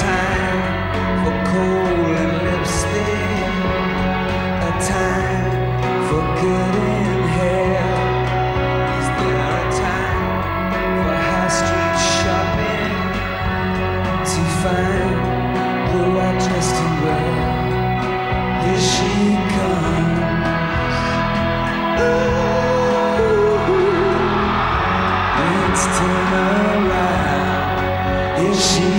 time for coal and lipstick, a time for good in hair. Is there a time for high street shopping to find the right dress to wear? Here she comes. Ooh, let's turn around. Here she